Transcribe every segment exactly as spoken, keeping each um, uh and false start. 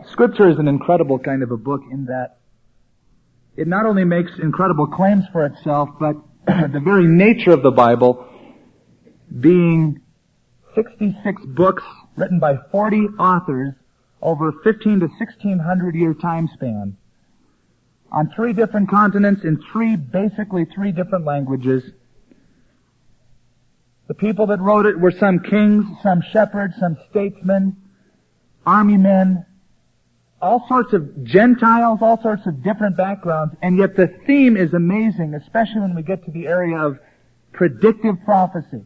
Scripture is an incredible kind of a book in that it not only makes incredible claims for itself, but the very nature of the Bible being sixty-six books written by forty authors over fifteen to sixteen hundred year time span on three different continents in three, basically three different languages. The people that wrote it were some kings, some shepherds, some statesmen, army men, all sorts of Gentiles, all sorts of different backgrounds, and yet the theme is amazing, especially when we get to the area of predictive prophecy.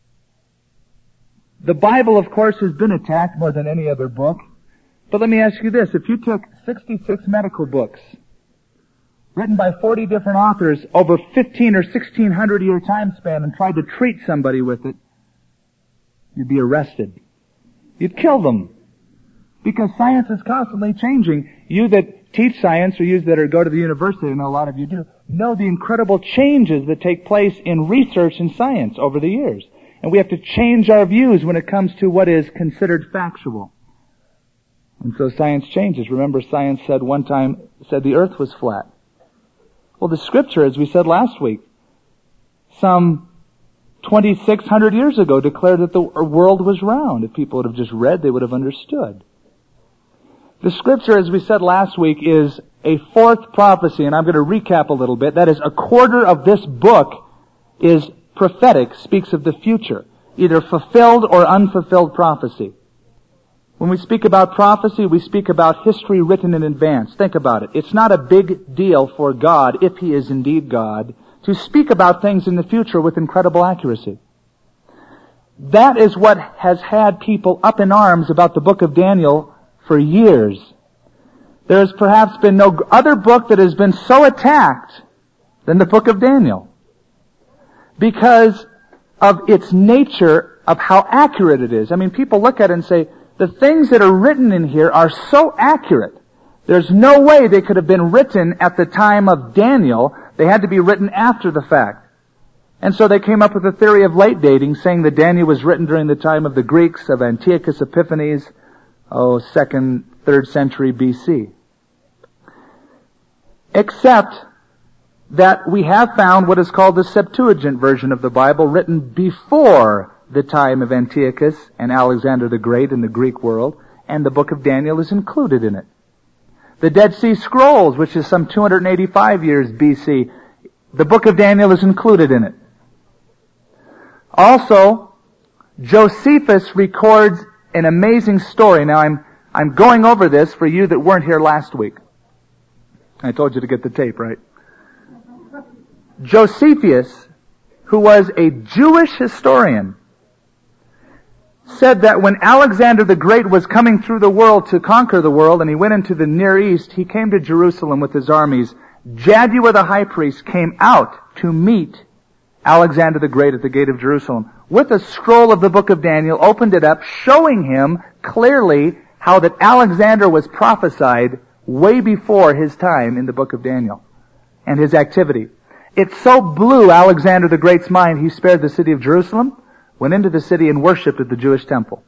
The Bible, of course, has been attacked more than any other book, but let me ask you this, if you took sixty-six medical books, written by forty different authors over fifteen or sixteen hundred year time span and tried to treat somebody with it, you'd be arrested. You'd kill them. Because science is constantly changing. You that teach science, or you that are, go to the university, and a lot of you do, know the incredible changes that take place in research and science over the years. And we have to change our views when it comes to what is considered factual. And so science changes. Remember, science said one time, said the earth was flat. Well, the Scripture, as we said last week, some twenty-six hundred years ago declared that the world was round. If people would have just read, they would have understood. The Scripture, as we said last week, is a fourth prophecy, and I'm going to recap a little bit. That is, a quarter of this book is prophetic, speaks of the future, either fulfilled or unfulfilled prophecy. When we speak about prophecy, we speak about history written in advance. Think about it. It's not a big deal for God, if He is indeed God, to speak about things in the future with incredible accuracy. That is what has had people up in arms about the book of Daniel for years. There has perhaps been no other book that has been so attacked than the book of Daniel, because of its nature of how accurate it is. I mean, people look at it and say, the things that are written in here are so accurate. There's no way they could have been written at the time of Daniel. They had to be written after the fact. And so they came up with a theory of late dating, saying that Daniel was written during the time of the Greeks, of Antiochus Epiphanes, oh, second, third century B C. Except that we have found what is called the Septuagint version of the Bible, written before the time of Antiochus and Alexander the Great in the Greek world, and the book of Daniel is included in it. The Dead Sea Scrolls, which is some two hundred eighty-five years B C, the book of Daniel is included in it. Also, Josephus records an amazing story. Now, I'm I'm going over this for you that weren't here last week. I told you to get the tape, right? Josephus, who was a Jewish historian, said that when Alexander the Great was coming through the world to conquer the world, and he went into the Near East, he came to Jerusalem with his armies. Jaddua the high priest came out to meet Alexander the Great at the gate of Jerusalem with a scroll of the book of Daniel, opened it up, showing him clearly how that Alexander was prophesied way before his time in the book of Daniel and his activity. It so blew Alexander the Great's mind, he spared the city of Jerusalem, went into the city and worshipped at the Jewish temple.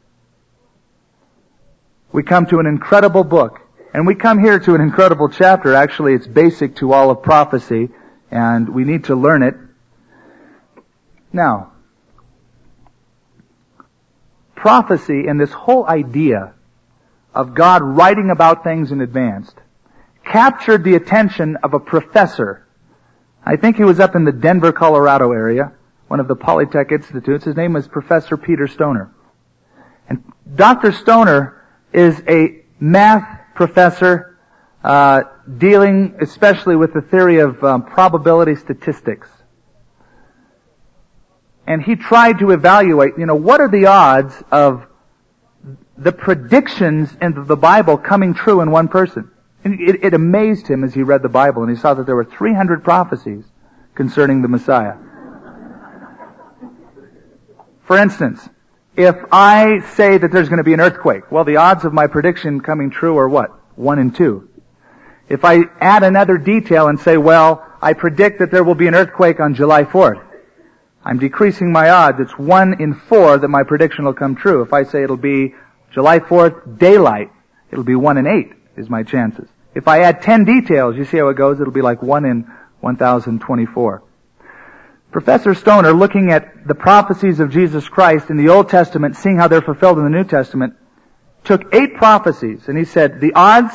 We come to an incredible book, and we come here to an incredible chapter. Actually, it's basic to all of prophecy, and we need to learn it. Now, prophecy and this whole idea of God writing about things in advance captured the attention of a professor. I think he was up in the Denver, Colorado area, one of the Polytech Institutes. His name was Professor Peter Stoner. And Doctor Stoner is a math professor uh, dealing especially with the theory of um, probability statistics. And he tried to evaluate, you know, what are the odds of the predictions in the Bible coming true in one person? And it, it amazed him as he read the Bible, and he saw that there were three hundred prophecies concerning the Messiah. For instance, if I say that there's going to be an earthquake, well, the odds of my prediction coming true are what? One in two. If I add another detail and say, well, I predict that there will be an earthquake on July fourth, I'm decreasing my odds. It's one in four that my prediction will come true. If I say it'll be July fourth, daylight, it'll be one in eight is my chances. If I add ten details, you see how it goes? It'll be like one in one thousand twenty-four. Professor Stoner, looking at the prophecies of Jesus Christ in the Old Testament, seeing how they're fulfilled in the New Testament, took eight prophecies, and he said the odds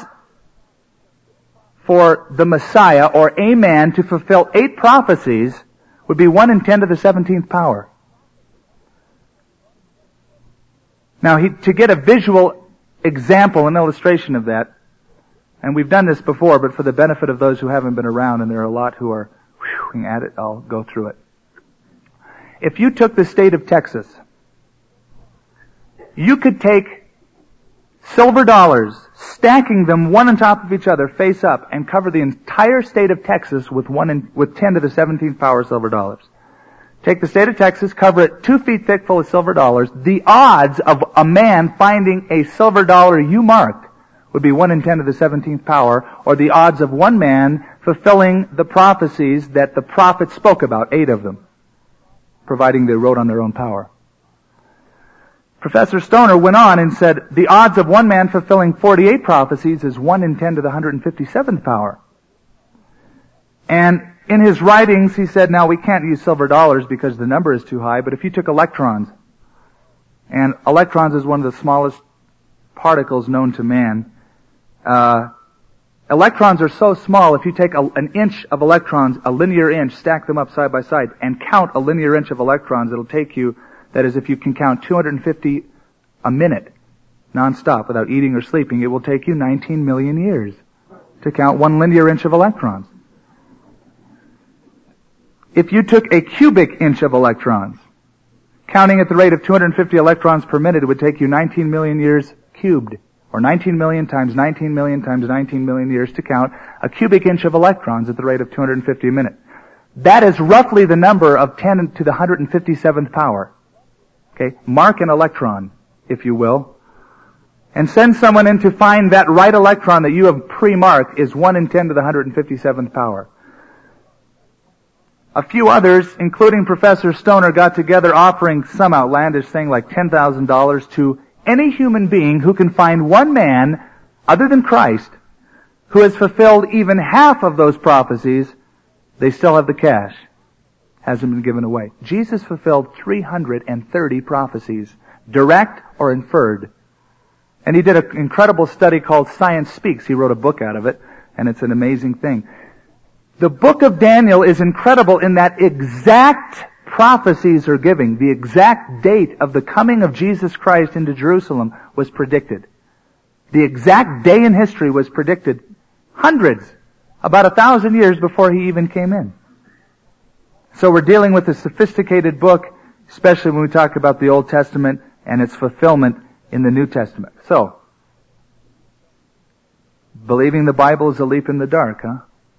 for the Messiah or a man to fulfill eight prophecies would be one in ten to the seventeenth power. Now, he, to get a visual example, an illustration of that, and we've done this before, but for the benefit of those who haven't been around, and there are a lot who are whewing at it, I'll go through it. If you took the state of Texas, you could take silver dollars, stacking them one on top of each other, face up, and cover the entire state of Texas with one in, with ten to the seventeenth power silver dollars. Take the state of Texas, cover it two feet thick full of silver dollars. The odds of a man finding a silver dollar you marked would be one in ten to the seventeenth power, or the odds of one man fulfilling the prophecies that the prophets spoke about, eight of them, providing they wrote on their own power. Professor Stoner went on and said, the odds of one man fulfilling forty-eight prophecies is one in ten to the one hundred fifty-seventh power. And in his writings, he said, now we can't use silver dollars because the number is too high, but if you took electrons, and electrons is one of the smallest particles known to man, uh, electrons are so small, if you take a, an inch of electrons, a linear inch, stack them up side by side, and count a linear inch of electrons, it'll take you, that is, if you can count two hundred fifty a minute, non-stop, without eating or sleeping, it will take you nineteen million years to count one linear inch of electrons. If you took a cubic inch of electrons, counting at the rate of two hundred fifty electrons per minute, it would take you nineteen million years cubed, or nineteen million times nineteen million times nineteen million years to count a cubic inch of electrons at the rate of two hundred fifty a minute. That is roughly the number of ten to the one hundred fifty-seventh power. Okay, mark an electron, if you will, and send someone in to find that right electron that you have pre-marked is one in ten to the one hundred fifty-seventh power. A few others, including Professor Stoner, got together offering some outlandish thing like ten thousand dollars to any human being who can find one man, other than Christ, who has fulfilled even half of those prophecies. They still have the cash. Hasn't been given away. Jesus fulfilled three hundred thirty prophecies, direct or inferred. And he did an incredible study called Science Speaks. He wrote a book out of it, and it's an amazing thing. The book of Daniel is incredible in that exact prophecies are giving. The exact date of the coming of Jesus Christ into Jerusalem was predicted. The exact day in history was predicted hundreds, about a thousand years before he even came in. So we're dealing with a sophisticated book, especially when we talk about the Old Testament and its fulfillment in the New Testament. So, believing the Bible is a leap in the dark, huh?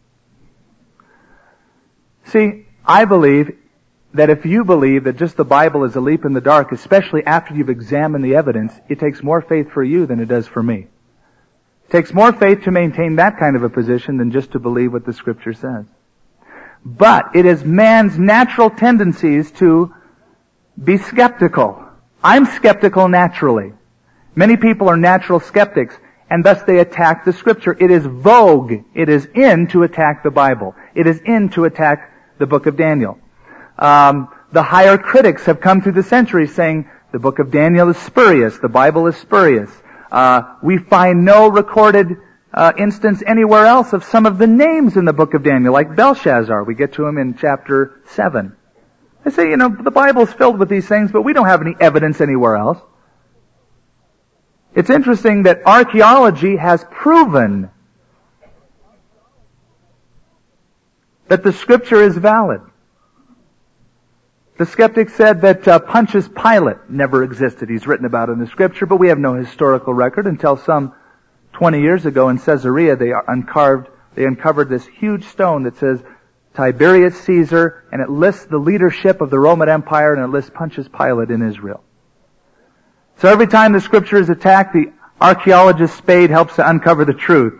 See, I believe that if you believe that just the Bible is a leap in the dark, especially after you've examined the evidence, it takes more faith for you than it does for me. It takes more faith to maintain that kind of a position than just to believe what the Scripture says. But it is man's natural tendencies to be skeptical. I'm skeptical naturally. Many people are natural skeptics, and thus they attack the Scripture. It is vogue. It is in to attack the Bible. It is in to attack the book of Daniel. Um, the higher critics have come through the centuries saying the book of Daniel is spurious, the Bible is spurious. Uh, we find no recorded uh, instance anywhere else of some of the names in the book of Daniel, like Belshazzar. We get to him in chapter seven. They say, you know, the Bible's filled with these things, but we don't have any evidence anywhere else. It's interesting that archaeology has proven that the Scripture is valid. The skeptics said that uh, Pontius Pilate never existed. He's written about in the Scripture, but we have no historical record until some twenty years ago in Caesarea they uncarved, they uncovered this huge stone that says Tiberius Caesar, and it lists the leadership of the Roman Empire, and it lists Pontius Pilate in Israel. So every time the Scripture is attacked, the archaeologist Spade helps to uncover the truth.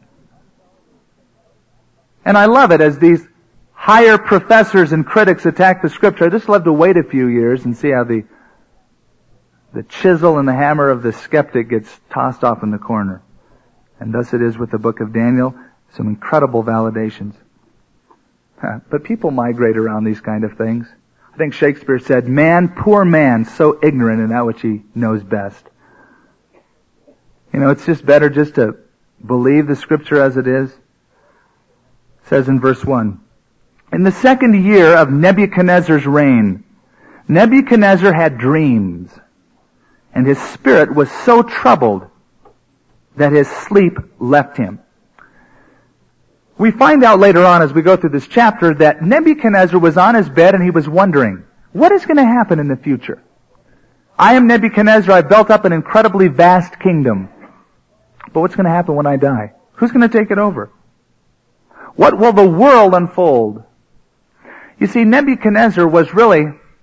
And I love it as these higher professors and critics attack the Scripture. I just love to wait a few years and see how the the chisel and the hammer of the skeptic gets tossed off in the corner. And thus it is with the book of Daniel, some incredible validations. But people migrate around these kind of things. I think Shakespeare said, "Man, poor man, so ignorant in that which he knows best." You know, it's just better just to believe the Scripture as it is. It says in verse one, "In the second year of Nebuchadnezzar's reign, Nebuchadnezzar had dreams, and his spirit was so troubled that his sleep left him." We find out later on as we go through this chapter that Nebuchadnezzar was on his bed and he was wondering, what is going to happen in the future? I am Nebuchadnezzar, I've built up an incredibly vast kingdom. But what's going to happen when I die? Who's going to take it over? What will the world unfold? You see, Nebuchadnezzar was really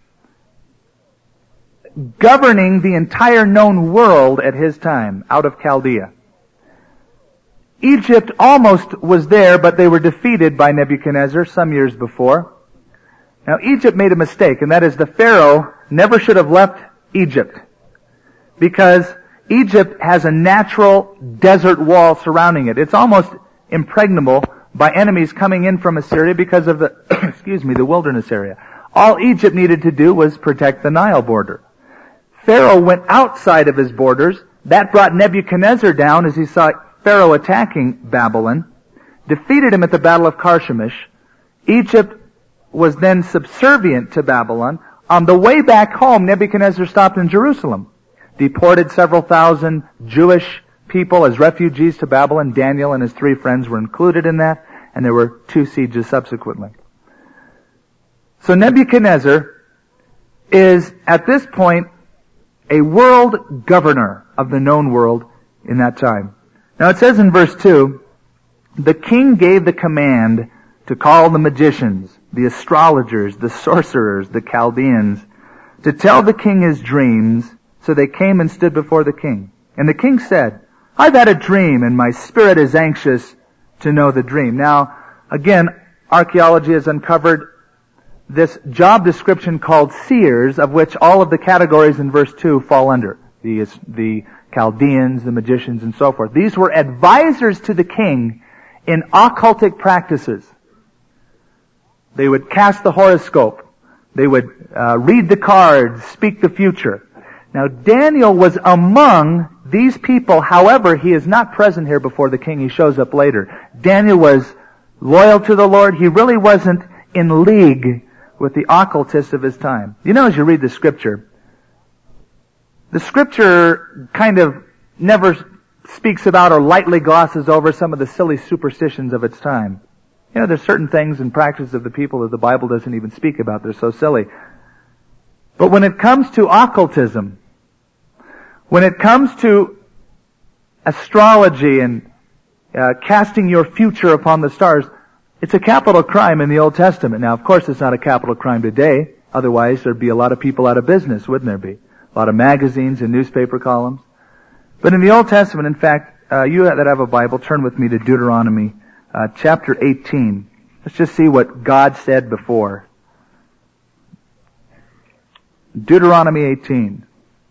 governing the entire known world at his time, out of Chaldea. Egypt almost was there, but they were defeated by Nebuchadnezzar some years before. Now, Egypt made a mistake, and that is the Pharaoh never should have left Egypt, because Egypt has a natural desert wall surrounding it. It's almost impregnable by enemies coming in from Assyria because of the, excuse me, the wilderness area. All Egypt needed to do was protect the Nile border. Pharaoh went outside of his borders. That brought Nebuchadnezzar down as he saw Pharaoh attacking Babylon, defeated him at the Battle of Carchemish. Egypt was then subservient to Babylon. On the way back home, Nebuchadnezzar stopped in Jerusalem, deported several thousand Jewish people as refugees to Babylon. Daniel and his three friends were included in that, and there were two sieges subsequently. So Nebuchadnezzar is, at this point, a world governor of the known world in that time. Now it says in verse two, "The king gave the command to call the magicians, the astrologers, the sorcerers, the Chaldeans, to tell the king his dreams. So they came and stood before the king. And the king said, 'I've had a dream, and my spirit is anxious to know the dream.'" Now, again, archaeology has uncovered this job description called seers, of which all of the categories in verse two fall under. The, the Chaldeans, the magicians, and so forth. These were advisors to the king in occultic practices. They would cast the horoscope. They would uh, read the cards, speak the future. Now, Daniel was among these people. However, he is not present here before the king. He shows up later. Daniel was loyal to the Lord. He really wasn't in league with the occultists of his time. You know, as you read the Scripture, the Scripture kind of never speaks about or lightly glosses over some of the silly superstitions of its time. You know, there's certain things and practices of the people that the Bible doesn't even speak about. They're so silly. But when it comes to occultism, when it comes to astrology and uh, casting your future upon the stars, it's a capital crime in the Old Testament. Now, of course, it's not a capital crime today. Otherwise, there'd be a lot of people out of business, wouldn't there be? A lot of magazines and newspaper columns. But in the Old Testament, in fact, uh, you that have a Bible, turn with me to Deuteronomy uh, chapter eighteen. Let's just see what God said before. Deuteronomy eighteen.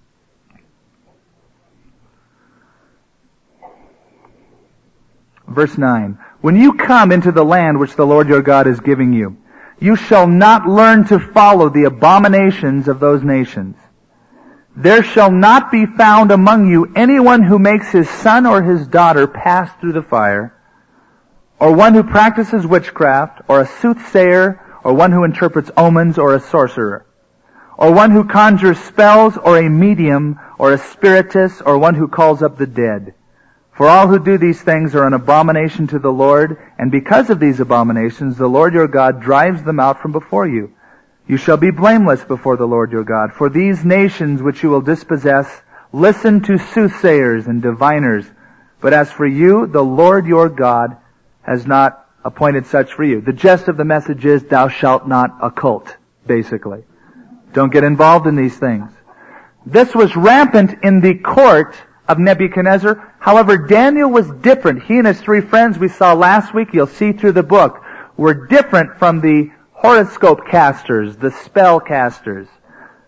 Verse nine. "When you come into the land which the Lord your God is giving you, you shall not learn to follow the abominations of those nations. There shall not be found among you anyone who makes his son or his daughter pass through the fire, or one who practices witchcraft, or a soothsayer, or one who interprets omens, or a sorcerer, or one who conjures spells, or a medium, or a spiritist, or one who calls up the dead. For all who do these things are an abomination to the Lord, and because of these abominations, the Lord your God drives them out from before you. You shall be blameless before the Lord your God. For these nations which you will dispossess, listen to soothsayers and diviners. But as for you, the Lord your God has not appointed such for you." The gist of the message is, thou shalt not occult, basically. Don't get involved in these things. This was rampant in the court of Nebuchadnezzar. However, Daniel was different. He and his three friends we saw last week, you'll see through the book, were different from the horoscope casters, the spell casters.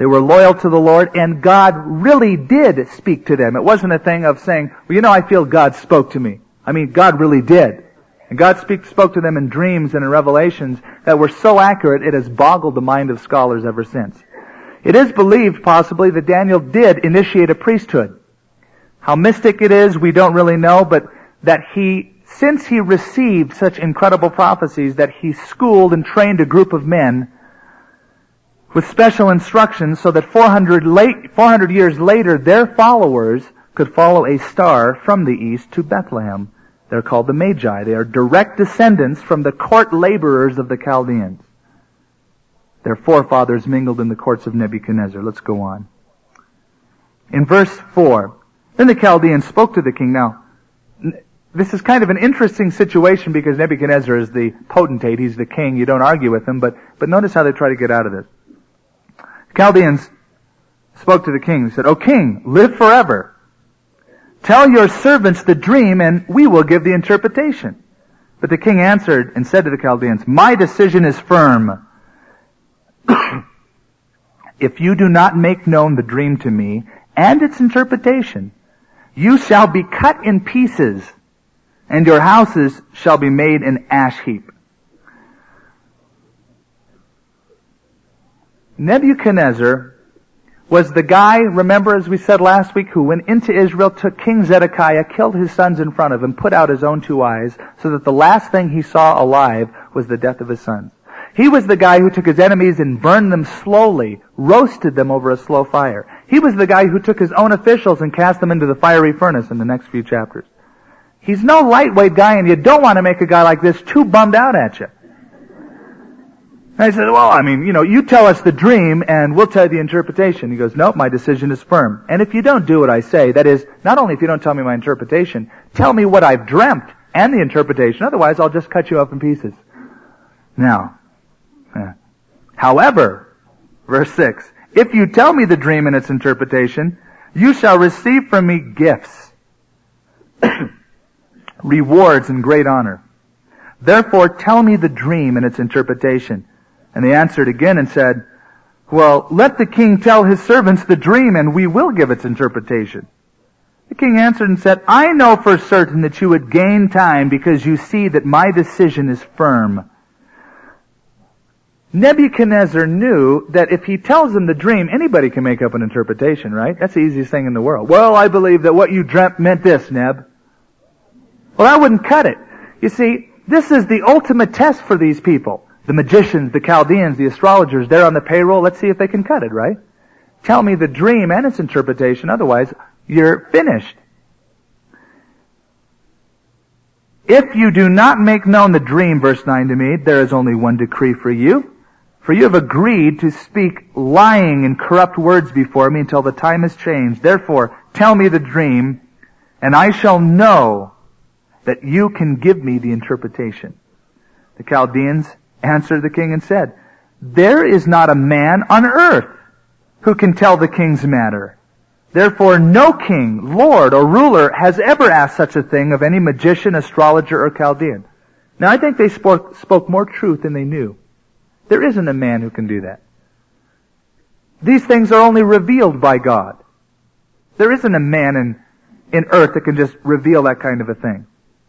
They were loyal to the Lord, and God really did speak to them. It wasn't a thing of saying, well, you know, I feel God spoke to me. I mean, God really did. And God speak, spoke to them in dreams and in revelations that were so accurate it has boggled the mind of scholars ever since. It is believed, possibly, that Daniel did initiate a priesthood. How mystic it is, we don't really know, but that he, since he received such incredible prophecies, that he schooled and trained a group of men with special instructions so that four hundred, late, four hundred years later, their followers could follow a star from the east to Bethlehem. They're called the Magi. They are direct descendants from the court laborers of the Chaldeans. Their forefathers mingled in the courts of Nebuchadnezzar. Let's go on. In verse four, then the Chaldeans spoke to the king. Now, this is kind of an interesting situation because Nebuchadnezzar is the potentate. He's the king. You don't argue with him. But, but notice how they try to get out of this. The Chaldeans spoke to the king and said, O king, live forever. Tell your servants the dream and we will give the interpretation. But the king answered and said to the Chaldeans, my decision is firm. If you do not make known the dream to me and its interpretation, you shall be cut in pieces, and your houses shall be made an ash heap. Nebuchadnezzar was the guy, remember as we said last week, who went into Israel, took King Zedekiah, killed his sons in front of him, put out his own two eyes, so that the last thing he saw alive was the death of his sons. He was the guy who took his enemies and burned them slowly, roasted them over a slow fire. He was the guy who took his own officials and cast them into the fiery furnace in the next few chapters. He's no lightweight guy, and you don't want to make a guy like this too bummed out at you. And I said, well, I mean, you know, you tell us the dream and we'll tell you the interpretation. He goes, nope, my decision is firm. And if you don't do what I say, that is, not only if you don't tell me my interpretation, tell me what I've dreamt and the interpretation. Otherwise, I'll just cut you up in pieces. Now, uh, however, verse six, if you tell me the dream and its interpretation, you shall receive from me gifts, rewards and great honor. Therefore, tell me the dream and its interpretation. And they answered again and said, well, let the king tell his servants the dream and we will give its interpretation. The king answered and said, I know for certain that you would gain time because you see that my decision is firm. Nebuchadnezzar knew that if he tells them the dream, anybody can make up an interpretation, right? That's the easiest thing in the world. Well, I believe that what you dreamt meant this, Neb. Well, that wouldn't cut it. You see, this is the ultimate test for these people. The magicians, the Chaldeans, the astrologers, they're on the payroll. Let's see if they can cut it, right? Tell me the dream and its interpretation, otherwise you're finished. If you do not make known the dream, verse nine to me, there is only one decree for you. For you have agreed to speak lying and corrupt words before me until the time is changed. Therefore, tell me the dream, and I shall know that you can give me the interpretation. The Chaldeans answered the king and said, there is not a man on earth who can tell the king's matter. Therefore, no king, lord, or ruler has ever asked such a thing of any magician, astrologer, or Chaldean. Now, I think they spoke, spoke more truth than they knew. There isn't a man who can do that. These things are only revealed by God. There isn't a man in, in earth that can just reveal that kind of a thing.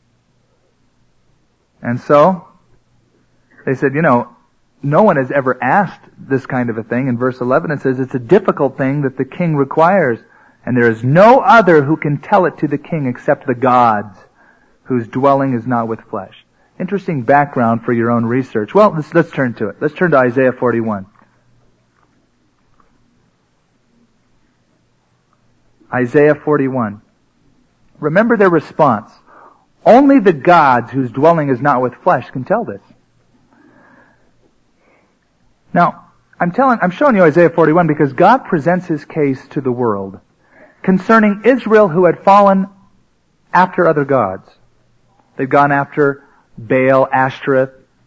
And so, they said, you know, no one has ever asked this kind of a thing. In verse eleven it says it's a difficult thing that the king requires, and there is no other who can tell it to the king except the gods, whose dwelling is not with flesh. Interesting background for your own research. Well, let's, let's turn to it. Let's turn to Isaiah forty-one. Isaiah forty-one. Remember their response. Only the gods whose dwelling is not with flesh can tell this. Now, I'm telling, I'm showing you Isaiah forty-one because God presents His case to the world concerning Israel who had fallen after other gods. They'd gone after Baal, Ashtoreth,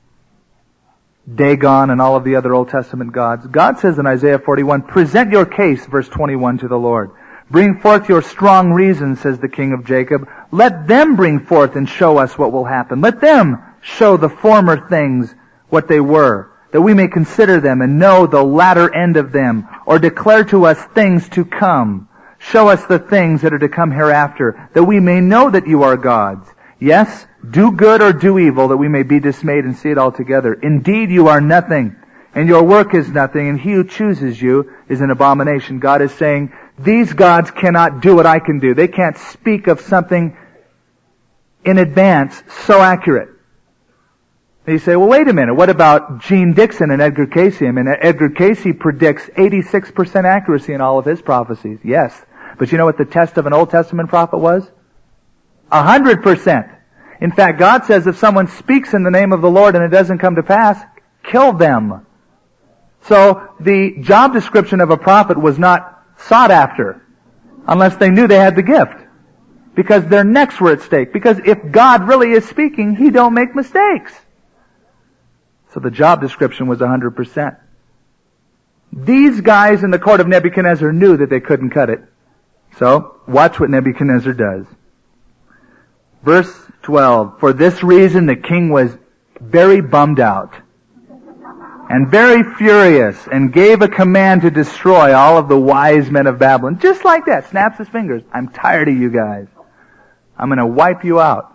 Dagon, and all of the other Old Testament gods. God says in Isaiah forty-one, present your case, verse twenty-one, to the Lord. Bring forth your strong reasons, says the King of Jacob. Let them bring forth and show us what will happen. Let them show the former things what they were, that we may consider them and know the latter end of them. or declare to us things to come. Show us the things that are to come hereafter, that we may know that you are gods. Yes, do good or do evil, that we may be dismayed and see it all together. Indeed, you are nothing, and your work is nothing, and he who chooses you is an abomination. God is saying, these gods cannot do what I can do. They can't speak of something in advance so accurate. And you say, well, wait a minute, what about Gene Dixon and Edgar Cayce? I mean, Edgar Cayce predicts eighty-six percent accuracy in all of his prophecies. Yes. But you know what the test of an Old Testament prophet was? A hundred percent. In fact, God says if someone speaks in the name of the Lord and it doesn't come to pass, kill them. So the job description of a prophet was not sought after unless they knew they had the gift, because their necks were at stake. Because if God really is speaking, He don't make mistakes. So the job description was a hundred percent. These guys in the court of Nebuchadnezzar knew that they couldn't cut it. So watch what Nebuchadnezzar does. Verse twelve, for this reason the king was very bummed out and very furious, and gave a command to destroy all of the wise men of Babylon. Just like that. Snaps his fingers. I'm tired of you guys. I'm going to wipe you out.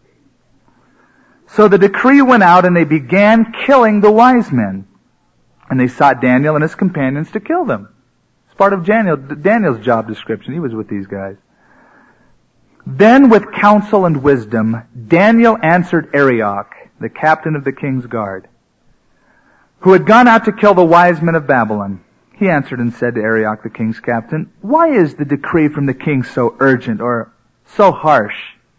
So the decree went out, and they began killing the wise men. And they sought Daniel and his companions to kill them. It's part of Daniel, Daniel's job description. He was with these guys. Then with counsel and wisdom, Daniel answered Arioch, the captain of the king's guard, who had gone out to kill the wise men of Babylon. He answered and said to Arioch, the king's captain, why is the decree from the king so urgent or so harsh?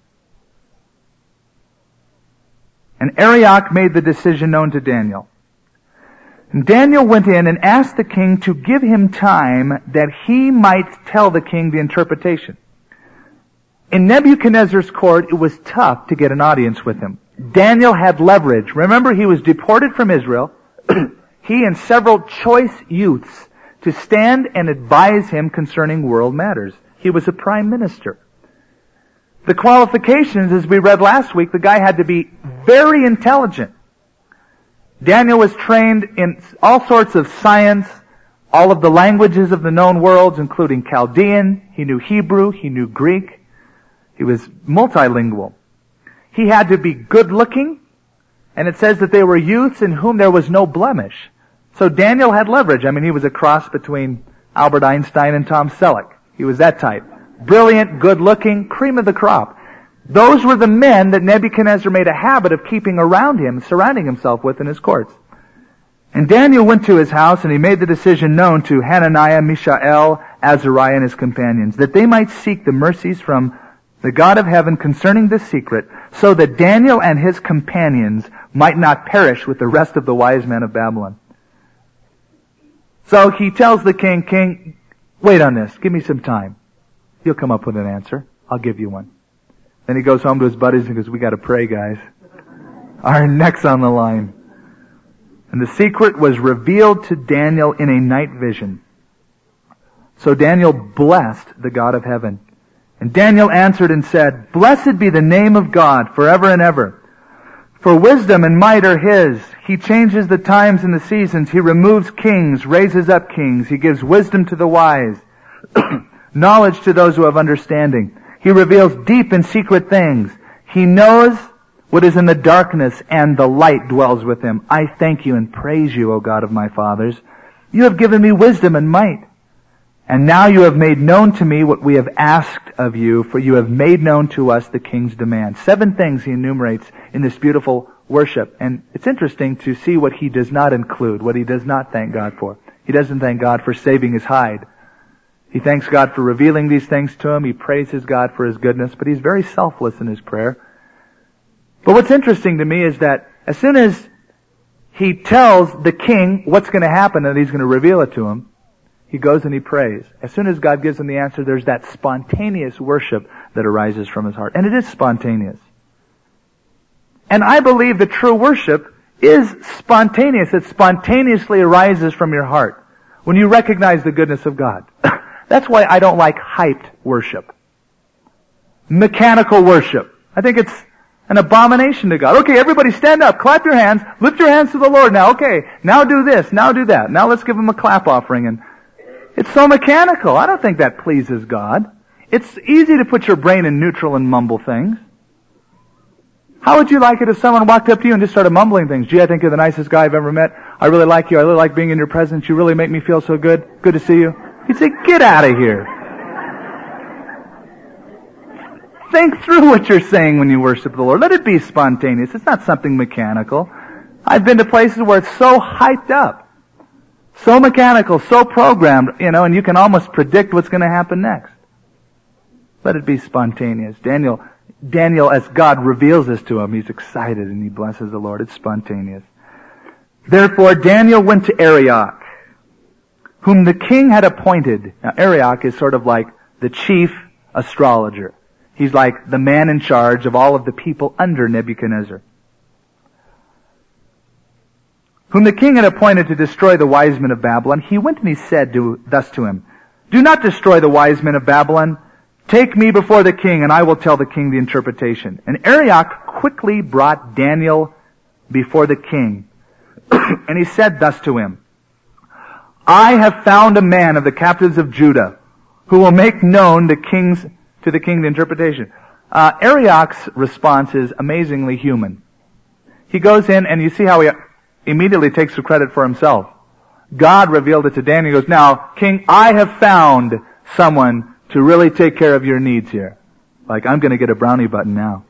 And Arioch made the decision known to Daniel. And Daniel went in and asked the king to give him time that he might tell the king the interpretation. In Nebuchadnezzar's court, it was tough to get an audience with him. Daniel had leverage. Remember, he was deported from Israel. He and several choice youths to stand and advise him concerning world matters. He was a prime minister. The qualifications, as we read last week, the guy had to be very intelligent. Daniel was trained in all sorts of science, all of the languages of the known worlds, including Chaldean. He knew Hebrew. He knew Greek. He was multilingual. He had to be good looking. And it says that they were youths in whom there was no blemish. So Daniel had leverage. I mean, he was a cross between Albert Einstein and Tom Selleck. He was that type. Brilliant, good-looking, cream of the crop. Those were the men that Nebuchadnezzar made a habit of keeping around him, surrounding himself with in his courts. And Daniel went to his house, and he made the decision known to Hananiah, Mishael, Azariah, and his companions, that they might seek the mercies from the God of heaven concerning this secret, so that Daniel and his companions might not perish with the rest of the wise men of Babylon. So he tells the king, King, wait on this. Give me some time. You'll come up with an answer. I'll give you one. Then he goes home to his buddies and goes, we gotta pray, guys. Our neck's on the line. And the secret was revealed to Daniel in a night vision. So Daniel blessed the God of heaven. And Daniel answered and said, blessed be the name of God forever and ever. For wisdom and might are His. He changes the times and the seasons. He removes kings, raises up kings. He gives wisdom to the wise, knowledge to those who have understanding. He reveals deep and secret things. He knows what is in the darkness, and the light dwells with Him. I thank you and praise you, O God of my fathers. You have given me wisdom and might. And now you have made known to me what we have asked of you, for you have made known to us the king's demand. Seven things he enumerates in this beautiful worship. And it's interesting to see what he does not include, what he does not thank God for. He doesn't thank God for saving his hide. He thanks God for revealing these things to him. He praises God for His goodness, but he's very selfless in his prayer. But what's interesting to me is that as soon as he tells the king what's going to happen and he's going to reveal it to him, he goes and he prays. As soon as God gives him the answer, there's that spontaneous worship that arises from his heart. And it is spontaneous. And I believe that true worship is spontaneous. It spontaneously arises from your heart when you recognize the goodness of God. That's why I don't like hyped worship. Mechanical worship. I think it's an abomination to God. Okay, everybody stand up, clap your hands, lift your hands to the Lord now. Okay, now do this, now do that. Now let's give Him a clap offering. And It's so mechanical. I don't think that pleases God. It's easy to put your brain in neutral and mumble things. How would you like it if someone walked up to you and just started mumbling things? Gee, I think you're the nicest guy I've ever met. I really like you. I really like being in your presence. You really make me feel so good. Good to see you. You'd say, get out of here. Think through what you're saying when you worship the Lord. Let it be spontaneous. It's not something mechanical. I've been to places where it's so hyped up, so mechanical, so programmed, you know, and you can almost predict what's going to happen next. Let it be spontaneous. Daniel, Daniel, as God reveals this to him, he's excited and he blesses the Lord. It's spontaneous. Therefore, Daniel went to Arioch, whom the king had appointed. Now, Arioch is sort of like the chief astrologer. He's like the man in charge of all of the people under Nebuchadnezzar. Whom the king had appointed to destroy the wise men of Babylon. He went and he said to, thus to him, do not destroy the wise men of Babylon. Take me before the king, and I will tell the king the interpretation. And Arioch quickly brought Daniel before the king. And he said thus to him, I have found a man of the captives of Judah who will make known the king's, to the king the interpretation. Uh, Arioch's response is amazingly human. He goes in, and you see how he immediately takes the credit for himself. God revealed it to Daniel. He goes, now, king, I have found someone to really take care of your needs here. Like, I'm going to get a brownie button now.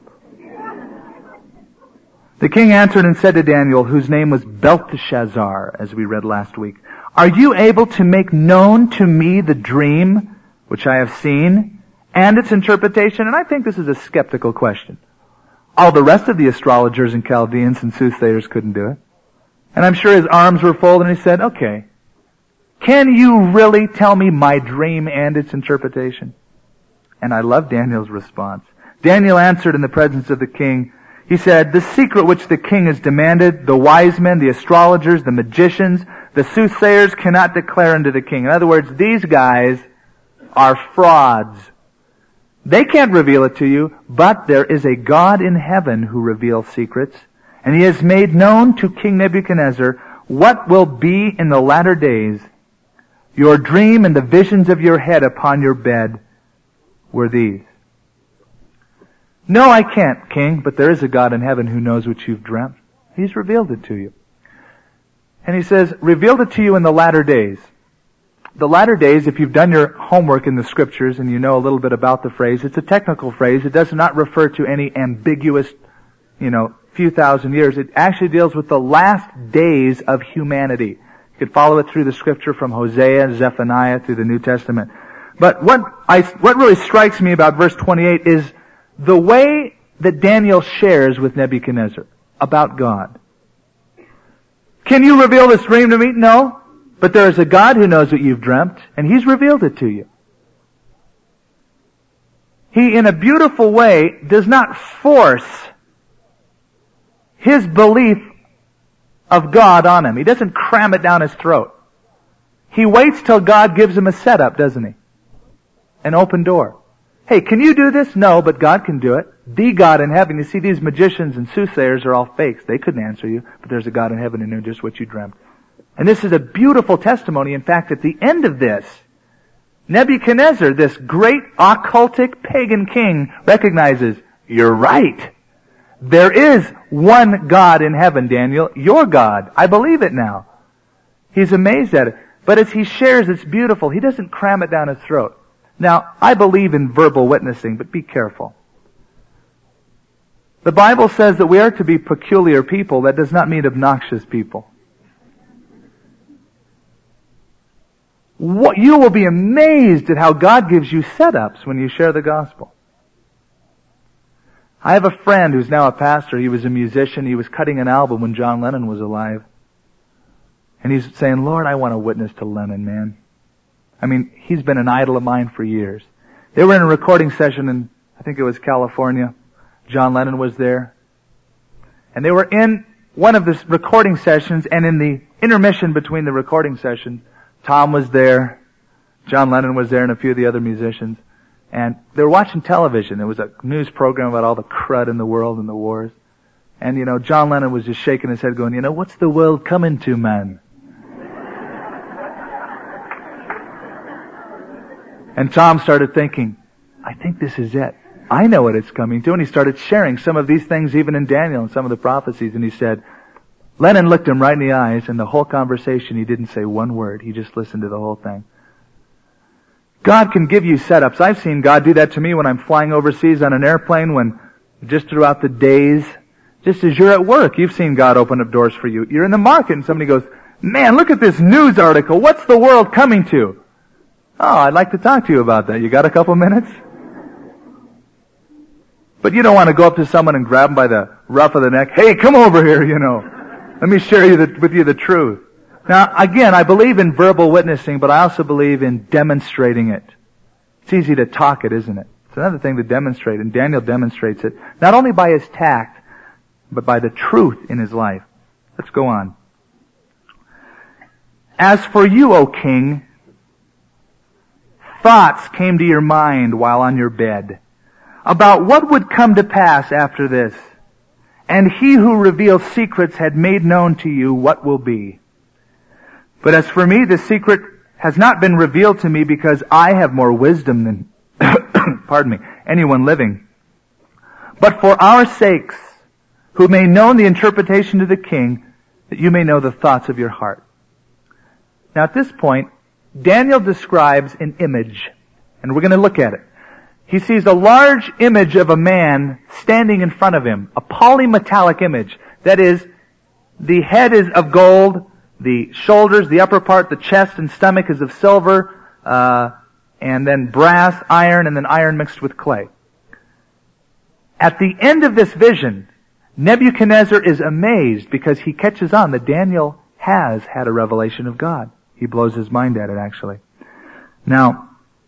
The king answered and said to Daniel, whose name was Belteshazzar, as we read last week, are you able to make known to me the dream which I have seen and its interpretation? And I think this is a skeptical question. All the rest of the astrologers and Chaldeans and soothsayers couldn't do it. And I'm sure his arms were folded and he said, okay, can you really tell me my dream and its interpretation? And I love Daniel's response. Daniel answered in the presence of the king. He said, the secret which the king has demanded, the wise men, the astrologers, the magicians, the soothsayers cannot declare unto the king. In other words, these guys are frauds. They can't reveal it to you, but there is a God in heaven who reveals secrets. And he has made known to King Nebuchadnezzar what will be in the latter days. Your dream and the visions of your head upon your bed were these. No, I can't, king, but there is a God in heaven who knows what you've dreamt. He's revealed it to you. And he says, revealed it to you in the latter days. The latter days, if you've done your homework in the scriptures and you know a little bit about the phrase, it's a technical phrase. It does not refer to any ambiguous, you know, few thousand years. It actually deals with the last days of humanity. You could follow it through the scripture from Hosea, Zephaniah, through the New Testament. But what I, what really strikes me about verse twenty-eight is the way that Daniel shares with Nebuchadnezzar about God. Can you reveal this dream to me? No. But there is a God who knows what you've dreamt, and He's revealed it to you. He, in a beautiful way, does not force his belief of God on him. He doesn't cram it down his throat. He waits till God gives him a setup, doesn't he? An open door. Hey, can you do this? No, but God can do it. The God in heaven. You see, these magicians and soothsayers are all fakes. They couldn't answer you, but there's a God in heaven who knew just what you dreamt. And this is a beautiful testimony. In fact, at the end of this, Nebuchadnezzar, this great occultic pagan king, recognizes, you're right. There is one God in heaven, Daniel. Your God. I believe it now. He's amazed at it. But as he shares, it's beautiful. He doesn't cram it down his throat. Now, I believe in verbal witnessing, but be careful. The Bible says that we are to be peculiar people. That does not mean obnoxious people. What, you will be amazed at how God gives you setups when you share the gospel. I have a friend who's now a pastor. He was a musician. He was cutting an album when John Lennon was alive. And he's saying, Lord, I want to witness to Lennon, man. I mean, he's been an idol of mine for years. They were in a recording session in, I think it was California. John Lennon was there. And they were in one of the recording sessions, and in the intermission between the recording sessions, Tom was there, John Lennon was there, and a few of the other musicians. And they were watching television. There was a news program about all the crud in the world and the wars. And, you know, John Lennon was just shaking his head going, you know, what's the world coming to, man? And Tom started thinking, I think this is it. I know what it's coming to. And he started sharing some of these things even in Daniel and some of the prophecies. And he said, Lennon looked him right in the eyes, and the whole conversation he didn't say one word. He just listened to the whole thing. God can give you setups. I've seen God do that to me when I'm flying overseas on an airplane, when just throughout the days, just as you're at work, you've seen God open up doors for you. You're in the market and somebody goes, man, look at this news article. What's the world coming to? Oh, I'd like to talk to you about that. You got a couple minutes? But you don't want to go up to someone and grab them by the ruff of the neck. Hey, come over here, you know. Let me share you the, with you the truth. Now, again, I believe in verbal witnessing, but I also believe in demonstrating it. It's easy to talk it, isn't it? It's another thing to demonstrate, and Daniel demonstrates it, not only by his tact, but by the truth in his life. Let's go on. As for you, O king, thoughts came to your mind while on your bed about what would come to pass after this. And he who reveals secrets had made known to you what will be. But as for me, the secret has not been revealed to me because I have more wisdom than, pardon me, anyone living. But for our sakes, who may know the interpretation to the king, that you may know the thoughts of your heart. Now at this point, Daniel describes an image, and we're going to look at it. He sees a large image of a man standing in front of him, a polymetallic image. That is, the head is of gold, the shoulders, the upper part, the chest and stomach is of silver, uh, and then brass, iron, and then iron mixed with clay. At the end of this vision, Nebuchadnezzar is amazed because he catches on that Daniel has had a revelation of God. He blows his mind at it, actually. Now,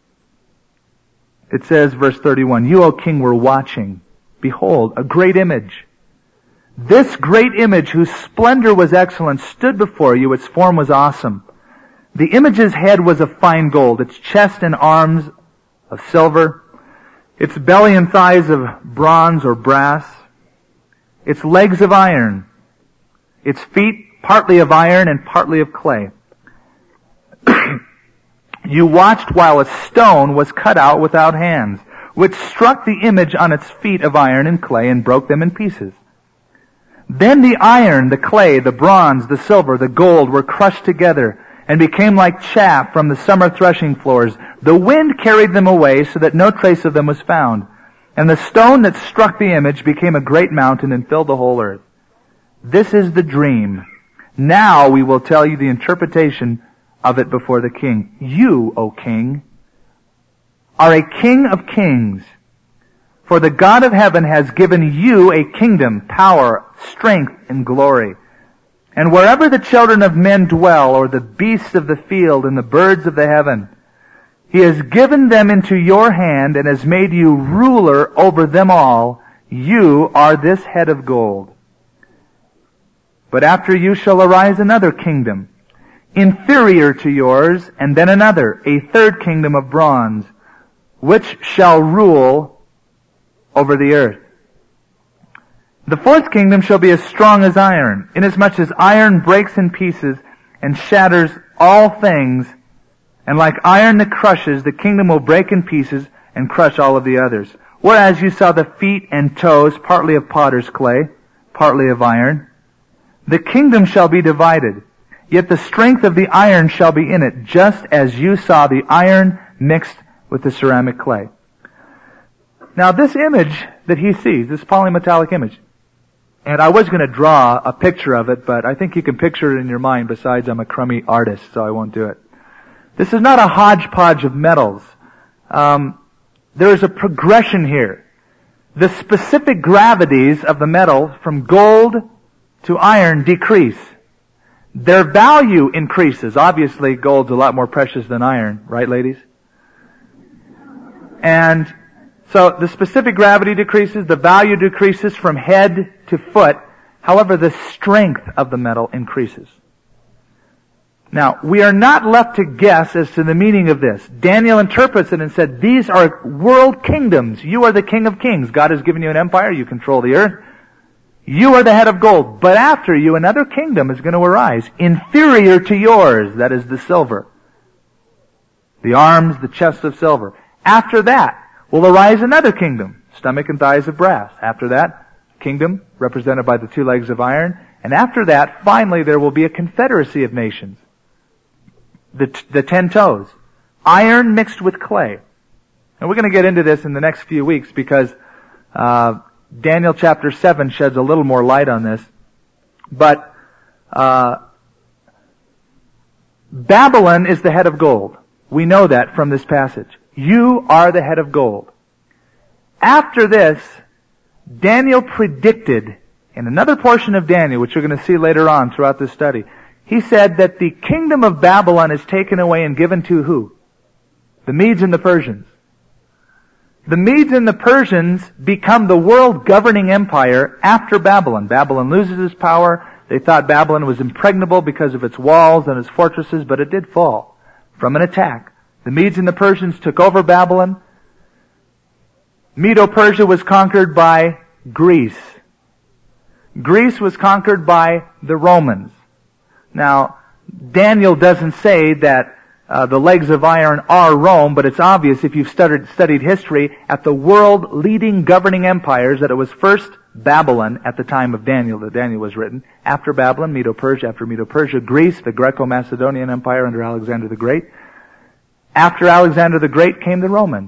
it says, verse thirty-one, you, O king, were watching. Behold, a great image. This great image, whose splendor was excellent, stood before you. Its form was awesome. The image's head was of fine gold, its chest and arms of silver, its belly and thighs of bronze or brass, its legs of iron, its feet partly of iron and partly of clay. You watched while a stone was cut out without hands, which struck the image on its feet of iron and clay and broke them in pieces. Then the iron, the clay, the bronze, the silver, the gold were crushed together and became like chaff from the summer threshing floors. The wind carried them away so that no trace of them was found. And the stone that struck the image became a great mountain and filled the whole earth. This is the dream. Now we will tell you the interpretation of it before the king. You, O king, are a king of kings. For the God of heaven has given you a kingdom, power, strength, and glory. And wherever the children of men dwell, or the beasts of the field and the birds of the heaven, He has given them into your hand and has made you ruler over them all. You are this head of gold. But after you shall arise another kingdom, inferior to yours, and then another, a third kingdom of bronze, which shall rule over the earth. The fourth kingdom shall be as strong as iron, inasmuch as iron breaks in pieces and shatters all things, and like iron that crushes, the kingdom will break in pieces and crush all of the others. Whereas you saw the feet and toes, partly of potter's clay, partly of iron, the kingdom shall be divided, yet the strength of the iron shall be in it, just as you saw the iron mixed with the ceramic clay. Now this image that he sees, this polymetallic image, and I was going to draw a picture of it, but I think you can picture it in your mind. Besides, I'm a crummy artist, so I won't do it. This is not a hodgepodge of metals. Um, there is a progression here. The specific gravities of the metal from gold to iron decrease. Their value increases. Obviously, gold's a lot more precious than iron, right, ladies? And so the specific gravity decreases, the value decreases from head to foot. However, the strength of the metal increases. Now, we are not left to guess as to the meaning of this. Daniel interprets it and said, these are world kingdoms. You are the king of kings. God has given you an empire. You control the earth. You are the head of gold. But after you, another kingdom is going to arise, inferior to yours. That is the silver. the arms, the chest of silver. After that will arise another kingdom, stomach and thighs of brass. After that, kingdom represented by the two legs of iron. And after that, finally, there will be a confederacy of nations. The, t- the ten toes. Iron mixed with clay. And we're going to get into this in the next few weeks because uh, Daniel chapter seven sheds a little more light on this. But uh, Babylon is the head of gold. We know that from this passage. You are the head of gold. After this, Daniel predicted, in another portion of Daniel, which you're going to see later on throughout this study, he said that the kingdom of Babylon is taken away and given to who? The Medes and the Persians. The Medes and the Persians become the world governing empire after Babylon. Babylon loses its power. They thought Babylon was impregnable because of its walls and its fortresses, but it did fall from an attack. The Medes and the Persians took over Babylon. Medo-Persia was conquered by Greece. Greece was conquered by the Romans. Now, Daniel doesn't say that uh, the legs of iron are Rome, but it's obvious if you've studied, studied history at the world leading governing empires that it was first Babylon at the time of Daniel, that Daniel was written. After Babylon, Medo-Persia. After Medo-Persia, Greece, the Greco-Macedonian Empire under Alexander the Great. After Alexander the Great came the Romans.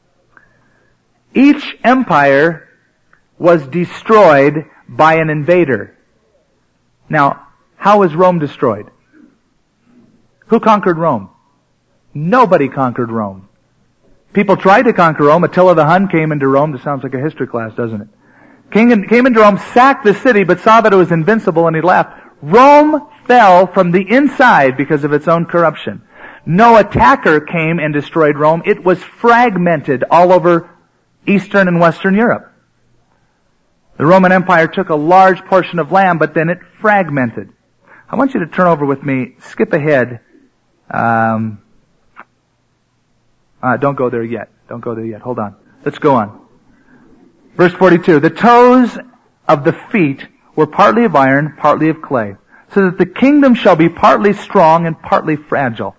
Each empire was destroyed by an invader. Now, how was Rome destroyed? Who conquered Rome? Nobody conquered Rome. People tried to conquer Rome. Attila the Hun came into Rome. This sounds like a history class, doesn't it? King came into Rome, sacked the city, but saw that it was invincible and he left. Rome fell from the inside because of its own corruption. No attacker came and destroyed Rome. It was fragmented all over Eastern and Western Europe. The Roman Empire took a large portion of land, but then it fragmented. I want you to turn over with me, skip ahead. Um, uh, don't go there yet. Don't go there yet. Hold on. Let's go on. Verse forty-two. The toes of the feet were partly of iron, partly of clay, so that the kingdom shall be partly strong and partly fragile.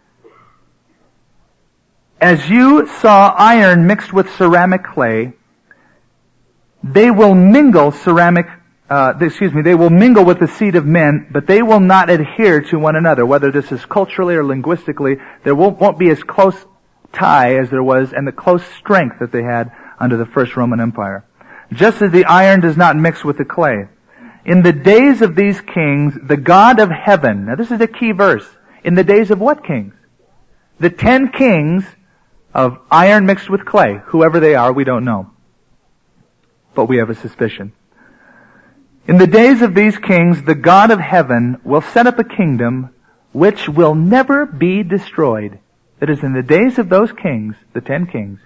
As you saw iron mixed with ceramic clay, they will mingle ceramic, uh, excuse me, they will mingle with the seed of men, but they will not adhere to one another. Whether this is culturally or linguistically, there won't, won't be as close tie as there was and the close strength that they had under the first Roman Empire. Just as the iron does not mix with the clay. In the days of these kings, the God of heaven, now this is a key verse, in the days of what kings? The ten kings of iron mixed with clay. Whoever they are, we don't know. But we have a suspicion. In the days of these kings, the God of heaven will set up a kingdom which will never be destroyed. That is, in the days of those kings, the ten kings,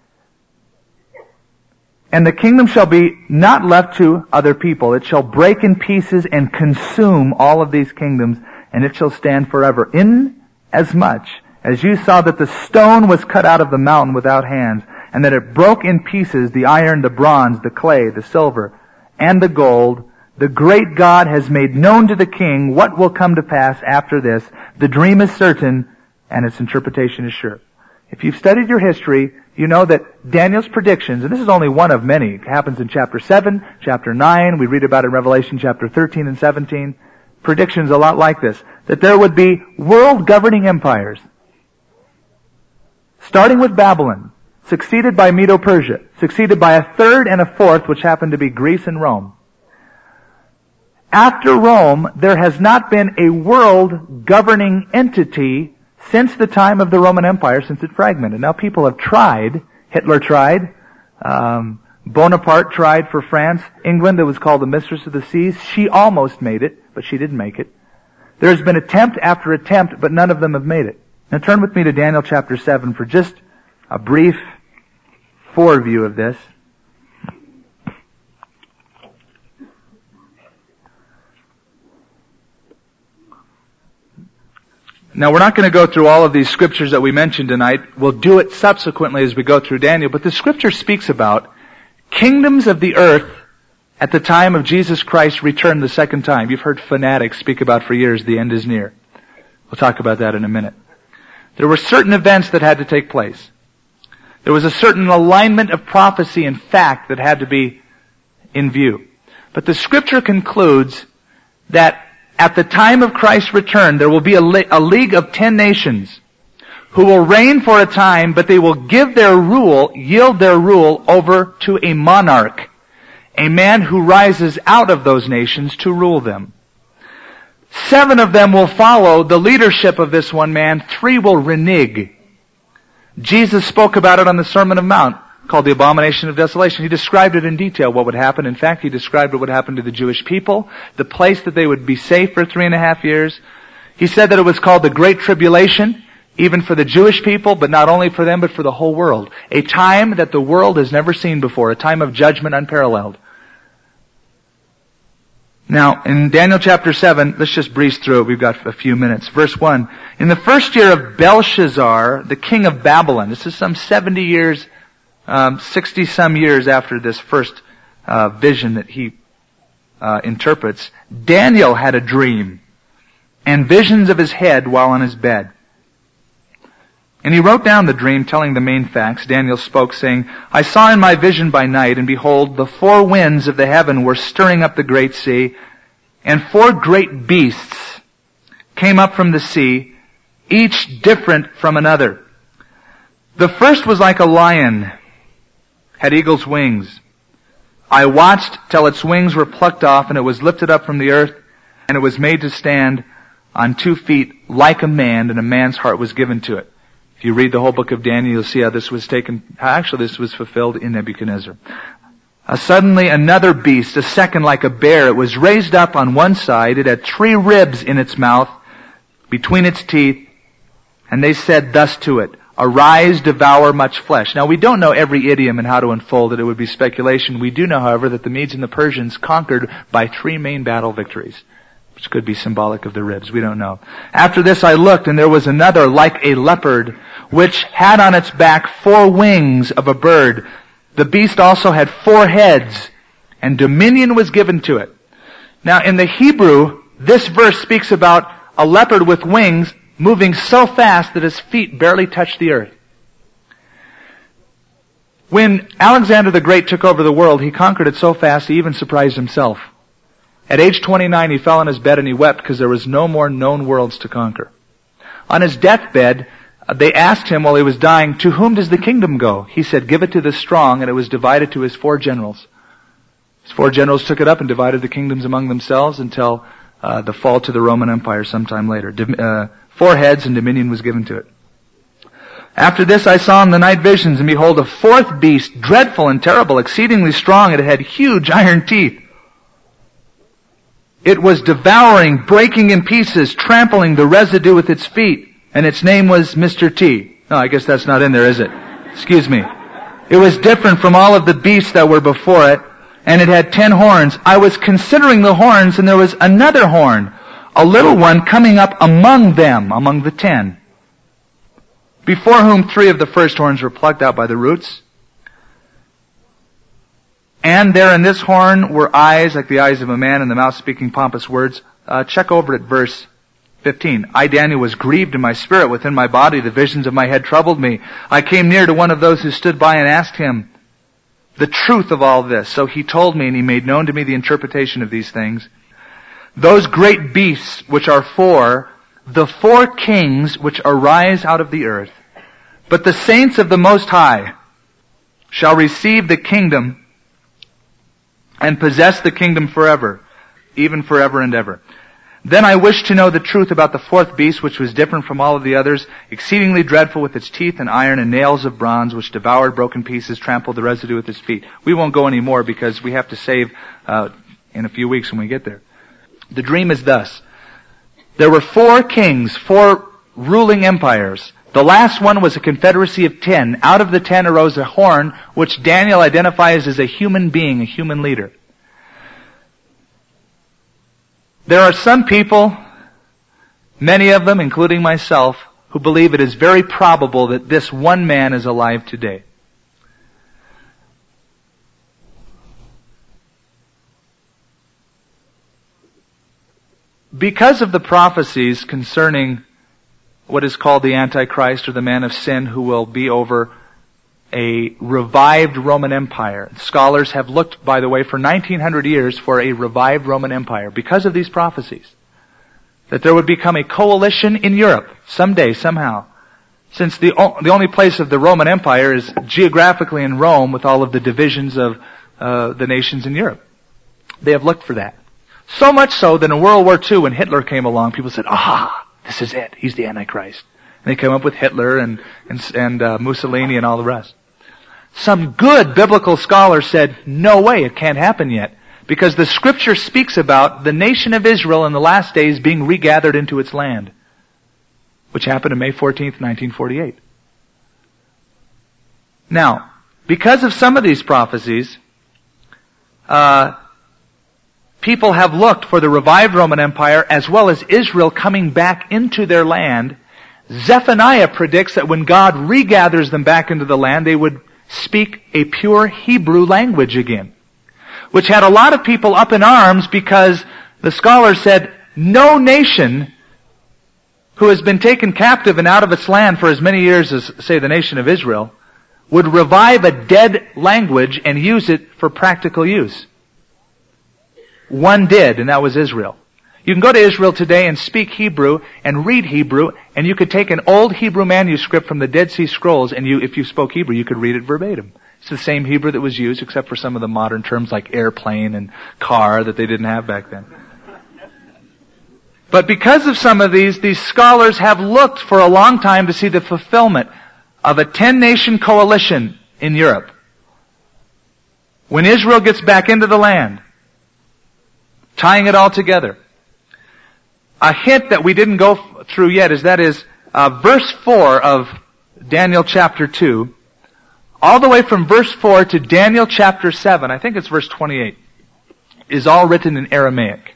and the kingdom shall be not left to other people. It shall break in pieces and consume all of these kingdoms, and it shall stand forever. Inasmuch as you saw that the stone was cut out of the mountain without hands, and that it broke in pieces the iron, the bronze, the clay, the silver, and the gold, the great God has made known to the king what will come to pass after this. The dream is certain, and its interpretation is sure. If you've studied your history, you know that Daniel's predictions, and this is only one of many, it happens in chapter seven, chapter nine, we read about it in Revelation chapter thirteen and seventeen, predictions a lot like this, that there would be world governing empires, starting with Babylon, succeeded by Medo-Persia, succeeded by a third and a fourth, which happened to be Greece and Rome. After Rome, there has not been a world governing entity since the time of the Roman Empire, since it fragmented. Now people have tried. Hitler tried. Um, Bonaparte tried for France. England, that was called the Mistress of the Seas. She almost made it, but she didn't make it. There's been attempt after attempt, but none of them have made it. Now turn with me to Daniel chapter seven for just a brief foreview of this. Now we're not going to go through all of these scriptures that we mentioned tonight. We'll do it subsequently as we go through Daniel. But the scripture speaks about kingdoms of the earth at the time of Jesus Christ's return the second time. You've heard fanatics speak about for years, the end is near. We'll talk about that in a minute. There were certain events that had to take place. There was a certain alignment of prophecy and fact that had to be in view. But the Scripture concludes that at the time of Christ's return, there will be a, le- a league of ten nations who will reign for a time, but they will give their rule, yield their rule over to a monarch, a man who rises out of those nations to rule them. Seven of them will follow the leadership of this one man. Three will renege. Jesus spoke about it on the Sermon on the Mount, called the Abomination of Desolation. He described it in detail, what would happen. In fact, he described what would happen to the Jewish people, the place that they would be safe for three and a half years. He said that it was called the Great Tribulation, even for the Jewish people, but not only for them, but for the whole world. A time that the world has never seen before, a time of judgment unparalleled. Now, in Daniel chapter seven, let's just breeze through it. We've got a few minutes. Verse one. In the first year of Belshazzar, the king of Babylon, this is some seventy years, um, sixty some years after this first uh, vision that he uh, interprets, Daniel had a dream and visions of his head while on his bed. And he wrote down the dream, telling the main facts. Daniel spoke, saying, I saw in my vision by night, and behold, the four winds of the heaven were stirring up the great sea, and four great beasts came up from the sea, each different from another. The first was like a lion, had eagle's wings. I watched till its wings were plucked off, and it was lifted up from the earth, and it was made to stand on two feet like a man, and a man's heart was given to it. If you read the whole book of Daniel, you'll see how this was taken, how actually this was fulfilled in Nebuchadnezzar. Uh, suddenly another beast, a second like a bear, it was raised up on one side. It had three ribs in its mouth, between its teeth, and they said thus to it, Arise, devour much flesh. Now we don't know every idiom and how to unfold it. It would be speculation. We do know, however, that the Medes and the Persians conquered by three main battle victories, which could be symbolic of the ribs. We don't know. After this I looked, and there was another like a leopard, which had on its back four wings of a bird. The beast also had four heads, and dominion was given to it. Now in the Hebrew, this verse speaks about a leopard with wings moving so fast that his feet barely touched the earth. When Alexander the Great took over the world, he conquered it so fast he even surprised himself. At age twenty-nine, he fell on his bed and he wept because there was no more known worlds to conquer. On his deathbed, they asked him while he was dying, to whom does the kingdom go? He said, give it to the strong, and it was divided to his four generals. His four generals took it up and divided the kingdoms among themselves until uh, the fall to the Roman Empire sometime later. Dim- uh, four heads and dominion was given to it. After this I saw in the night visions, and behold, a fourth beast, dreadful and terrible, exceedingly strong, and it had huge iron teeth. It was devouring, breaking in pieces, trampling the residue with its feet, and its name was Mister T. No, I guess that's not in there, is it? Excuse me. It was different from all of the beasts that were before it, and it had ten horns. I was considering the horns, and there was another horn, a little one coming up among them, among the ten, before whom three of the first horns were plucked out by the roots. And there in this horn were eyes like the eyes of a man, and the mouth speaking pompous words. Uh, check over at verse fifteen. I, Daniel, was grieved in my spirit within my body. The visions of my head troubled me. I came near to one of those who stood by and asked him the truth of all this. So he told me, and he made known to me the interpretation of these things. Those great beasts, which are four, the four kings which arise out of the earth, but the saints of the Most High shall receive the kingdom and possess the kingdom forever, even forever and ever. Then I wished to know the truth about the fourth beast, which was different from all of the others, exceedingly dreadful, with its teeth and iron and nails of bronze, which devoured broken pieces, trampled the residue with its feet. We won't go any more because we have to save uh, in a few weeks when we get there. The dream is thus. There were four kings, four ruling empires. The last one was a confederacy of ten. Out of the ten arose a horn, which Daniel identifies as a human being, a human leader. There are some people, many of them, including myself, who believe it is very probable that this one man is alive today. Because of the prophecies concerning what is called the Antichrist or the man of sin, who will be over a revived Roman Empire. Scholars have looked, by the way, for nineteen hundred years for a revived Roman Empire because of these prophecies. That there would become a coalition in Europe someday, somehow. Since the, o- the only place of the Roman Empire is geographically in Rome, with all of the divisions of uh, the nations in Europe. They have looked for that. So much so that in World War Two, when Hitler came along, people said, aha, this is it. He's the Antichrist. And they came up with Hitler and, and, and uh, Mussolini and all the rest. Some good biblical scholars said, no way, it can't happen yet. Because the Scripture speaks about the nation of Israel in the last days being regathered into its land, which happened on May fourteenth, nineteen forty-eight. Now, because of some of these prophecies, uh, people have looked for the revived Roman Empire as well as Israel coming back into their land. Zephaniah predicts that when God regathers them back into the land, they would speak a pure Hebrew language again, which had a lot of people up in arms because the scholars said no nation who has been taken captive and out of its land for as many years as, say, the nation of Israel, would revive a dead language and use it for practical use. One did, and that was Israel. You can go to Israel today and speak Hebrew and read Hebrew, and you could take an old Hebrew manuscript from the Dead Sea Scrolls, and you, if you spoke Hebrew, you could read it verbatim. It's the same Hebrew that was used, except for some of the modern terms like airplane and car that they didn't have back then. But because of some of these, these scholars have looked for a long time to see the fulfillment of a ten-nation coalition in Europe. When Israel gets back into the land, tying it all together. A hint that we didn't go through yet is that is uh, verse four of Daniel chapter two, all the way from verse four to Daniel chapter seven, I think it's verse twenty-eight, is all written in Aramaic.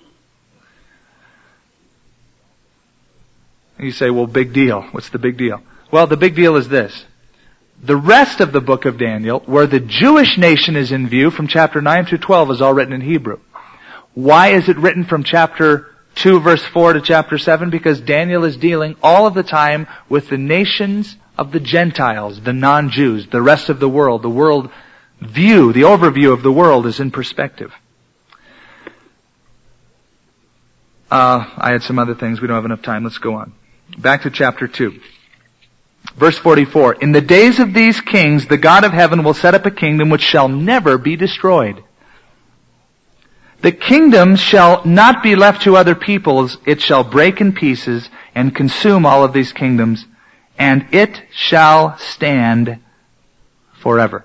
And you say, well, big deal. What's the big deal? Well, the big deal is this. The rest of the book of Daniel, where the Jewish nation is in view from chapter nine through twelve, is all written in Hebrew. Why is it written from chapter two verse four to chapter seven? Because Daniel is dealing all of the time with the nations of the Gentiles, the non-Jews, the rest of the world. The world view, the overview of the world is in perspective. Uh, I had some other things. We don't have enough time. Let's go on. Back to chapter two. Verse forty-four. In the days of these kings, the God of heaven will set up a kingdom which shall never be destroyed. The kingdom shall not be left to other peoples. It shall break in pieces and consume all of these kingdoms, and it shall stand forever.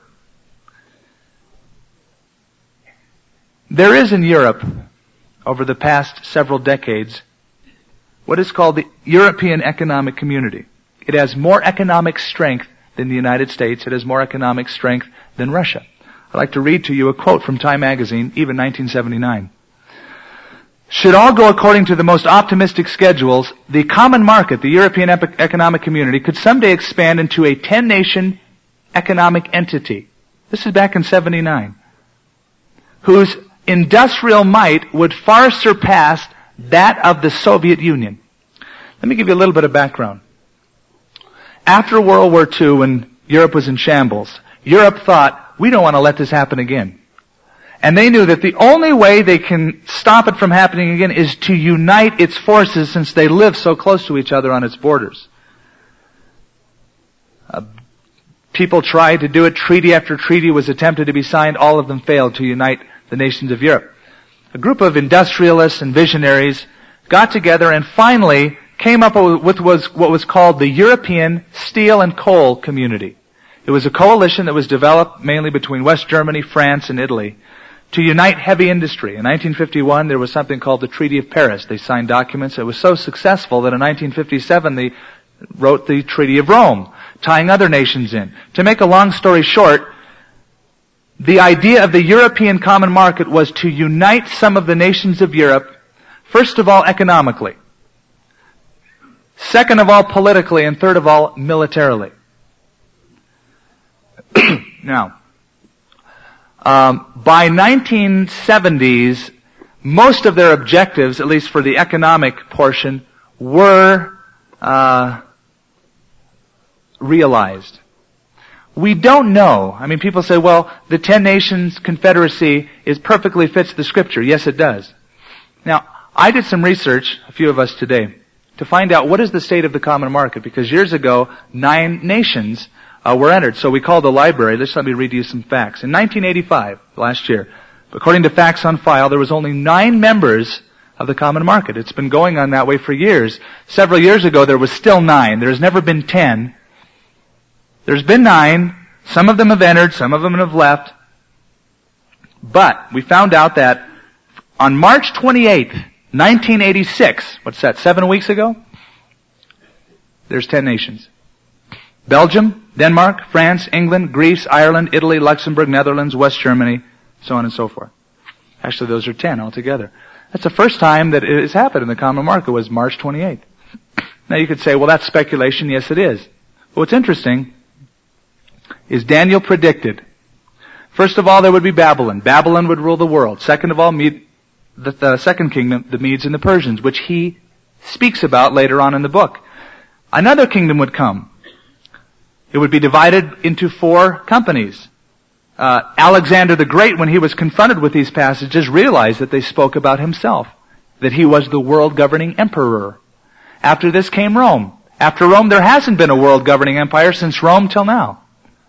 There is in Europe, over the past several decades, what is called the European Economic Community. It has more economic strength than the United States. It has more economic strength than Russia. I'd like to read to you a quote from Time magazine, even nineteen seventy-nine. Should all go according to the most optimistic schedules, the common market, the European Economic Community, could someday expand into a ten-nation economic entity. This is back in seventy-nine. Whose industrial might would far surpass that of the Soviet Union. Let me give you a little bit of background. After World War Two, when Europe was in shambles, Europe thought, we don't want to let this happen again. And they knew that the only way they can stop it from happening again is to unite its forces, since they live so close to each other on its borders. Uh, people tried to do it. Treaty after treaty was attempted to be signed. All of them failed to unite the nations of Europe. A group of industrialists and visionaries got together and finally came up with what was called the European Steel and Coal Community. It was a coalition that was developed mainly between West Germany, France, and Italy to unite heavy industry. In nineteen fifty-one, there was something called the Treaty of Paris. They signed documents. It was so successful that in nineteen fifty-seven they wrote the Treaty of Rome, tying other nations in. To make a long story short, the idea of the European common market was to unite some of the nations of Europe, first of all economically, second of all politically, and third of all militarily. Now, um, by nineteen seventies, most of their objectives, at least for the economic portion, were uh, realized? We don't know. I mean, people say, well, the Ten Nations Confederacy is perfectly fits the Scripture. Yes, it does. Now, I did some research, a few of us today, to find out what is the state of the common market, because years ago, nine nations uh, were entered. So we called the library. Let's let me read you some facts. In nineteen eighty-five, last year, according to Facts on File, there was only nine members of the common market. It's been going on that way for years. Several years ago, there was still nine. There's never been ten. There's been nine. Some of them have entered. Some of them have left. But we found out that on March twenty-eighth, nineteen eighty-six, what's that, seven weeks ago? There's ten nations. Belgium, Denmark, France, England, Greece, Ireland, Italy, Luxembourg, Netherlands, West Germany, so on and so forth. Actually, those are ten altogether. That's the first time that it has happened in the common market, was March twenty-eighth. Now you could say, well, that's speculation. Yes, it is. But what's interesting is Daniel predicted, first of all, there would be Babylon. Babylon would rule the world. Second of all, Med- the, the second kingdom, the Medes and the Persians, which he speaks about later on in the book. Another kingdom would come. It would be divided into four companies. Uh, Alexander the Great, when he was confronted with these passages, realized that they spoke about himself, that he was the world-governing emperor. After this came Rome. After Rome, there hasn't been a world-governing empire since Rome till now.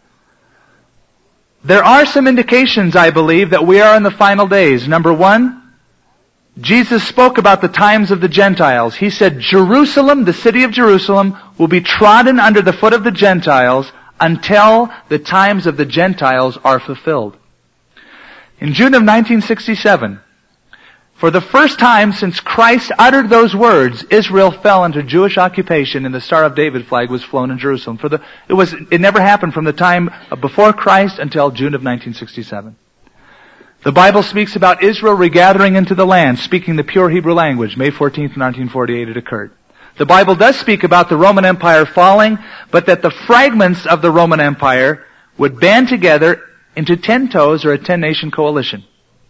There are some indications, I believe, that we are in the final days. Number one, Jesus spoke about the times of the Gentiles. He said, Jerusalem, the city of Jerusalem, will be trodden under the foot of the Gentiles until the times of the Gentiles are fulfilled. In June of nineteen sixty-seven, for the first time since Christ uttered those words, Israel fell under Jewish occupation and the Star of David flag was flown in Jerusalem. For the, it was, it never happened from the time before Christ until June of nineteen sixty-seven. The Bible speaks about Israel regathering into the land, speaking the pure Hebrew language. May fourteenth, nineteen forty-eight it occurred. The Bible does speak about the Roman Empire falling, but that the fragments of the Roman Empire would band together into ten toes or a ten-nation coalition.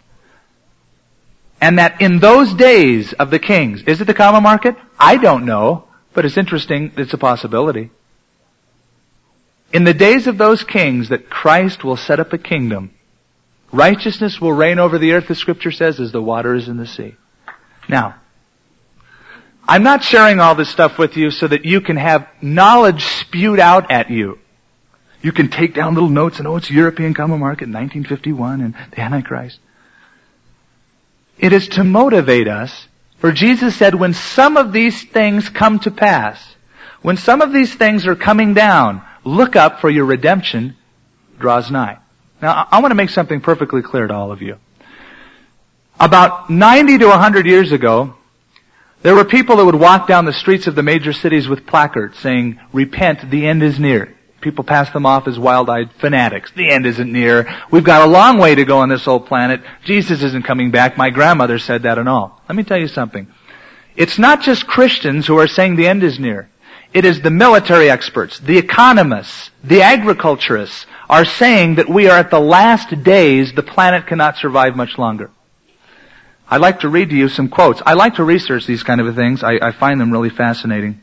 And that in those days of the kings, is it the common market? I don't know, but it's interesting, it's a possibility. In the days of those kings that Christ will set up a kingdom, righteousness will reign over the earth, the Scripture says, as the water is in the sea. Now, I'm not sharing all this stuff with you so that you can have knowledge spewed out at you. You can take down little notes and, oh, it's European common market, nineteen fifty-one, and the Antichrist. It is to motivate us, for Jesus said, when some of these things come to pass, when some of these things are coming down, look up, for your redemption draws nigh. Now, I want to make something perfectly clear to all of you. About ninety to one hundred years ago, there were people that would walk down the streets of the major cities with placards saying, repent, the end is near. People pass them off as wild-eyed fanatics. The end isn't near. We've got a long way to go on this old planet. Jesus isn't coming back. My grandmother said that and all. Let me tell you something. It's not just Christians who are saying the end is near. It is the military experts, the economists, the agriculturists are saying that we are at the last days. The planet cannot survive much longer. I'd like to read to you some quotes. I like to research these kind of things. I, I find them really fascinating.